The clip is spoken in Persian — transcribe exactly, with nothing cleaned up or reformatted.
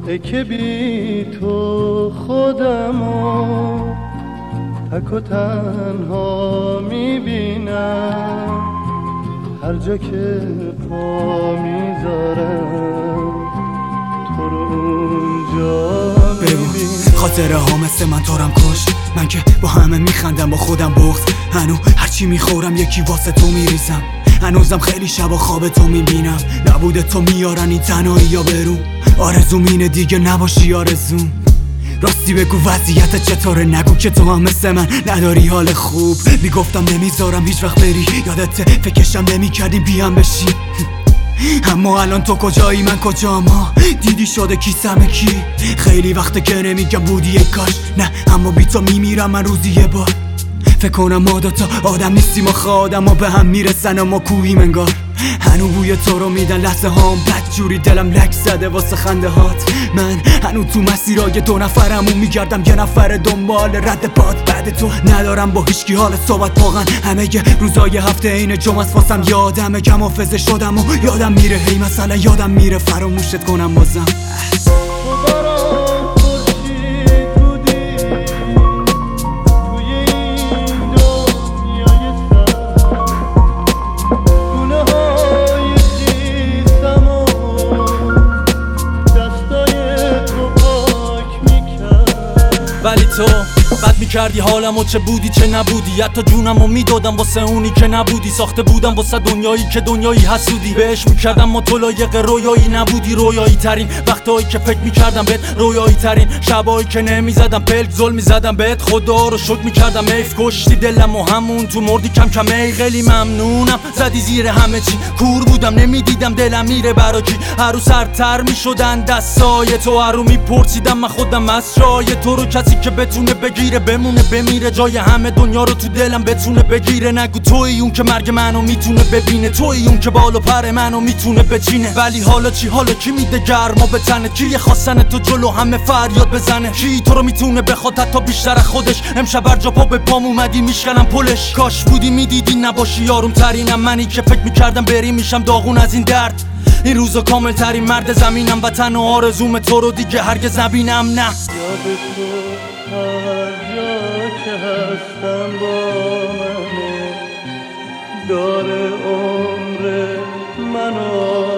ای که بی تو خودمو تک و تنها میبینم، هر جا که پا میذارم تو رو اونجا میبینم. خاطره ها مثل من تارم کش، من که با همه میخندم با خودم بغض، هنو هرچی میخورم یکی واسه تو میریزم، هنوزم خیلی شبا خواب تو میبینم، نبوده تو میارن این تنهایی یا برون، آرزوم اینه دیگه نباشی آرزوم. راستی بگو وضعیت چطوره، نگو که تو هم مثل من نداری حال خوب، میگفتم نمیذارم هیچ وقت بری، یادت فکرشم نمیکردیم بیام بشی، اما الان تو کجایی من کجا، ما دیدی شده کیسم کی، خیلی وقته که نمیگم بودی ای کاش، نه اما بی تو میمیرم من روزی یه بار، فکر کنم ما دوتا آدم نیستیم و آدم ها به هم میرسن و ما کوهیم انگار، هنو بوی تو رو میدن لحظه هام بد جوری دلم لک زده واسه خنده هات، من هنو تو مسیرای دو نفرمون میگردم یه نفر دنبال رد پاد، بعد تو ندارم با هیچکی حال صحبت، واقعا همه ی روزای هفته این جمعه است واسم، یادمه کم حافظه شدم و یادم میره، هی مثلا یادم میره فراموشت کنم بازم. ولی تو بد میکردی حالمو، چه بودی چه نبودی، حتی جونمو میدادم واسه اونی که نبودی، ساخته بودم واسه دنیایی که دنیایی حسودی، بهش میکردم ما تو لایق رویایی نبودی، رویایی ترین وقتایی که فکر میکردم بهت، رویایی ترین شبایی که نمیزدم پلک ظلم میزدم بهت، خدا رو شکر میکردم ایف کشتی دلم و همون تو مردی کم کم، ای خیلی ممنونم زدی زیر همه چی، کور بودم نمیدیدم دلم میره برا کی، هر رو سرتر میشدن دستای تو، هر رو میپرسیدم من خودم از جای تو رو، کسی که بتونه بگیره بمونه بمیره، جای همه دنیا رو تو دلم بتونه بگیره، نگو توی اون که مرگ منو میتونه ببینه، توی اون که بال و پر منو میتونه بچینه، ولی حالا چی، حالا کی میده گرما به تنه، کی خواستن تو جلو همه فریاد بزنه، کی تو رو میتونه بخواد حتی بیشتر از خودش، امشب بر جا پا به پام اومدی میشکنم پلش، کاش بودی میدیدی نباشی یارم ترینم، منی که فکر میکردم بری میشم داغون از این درد، این روزا کامل ترین مرد زمینم، وطن و آرزوم تو رو دیگه هرگز نبینم، نه یاد تو هر جا که هستم با منه، داره عمر منو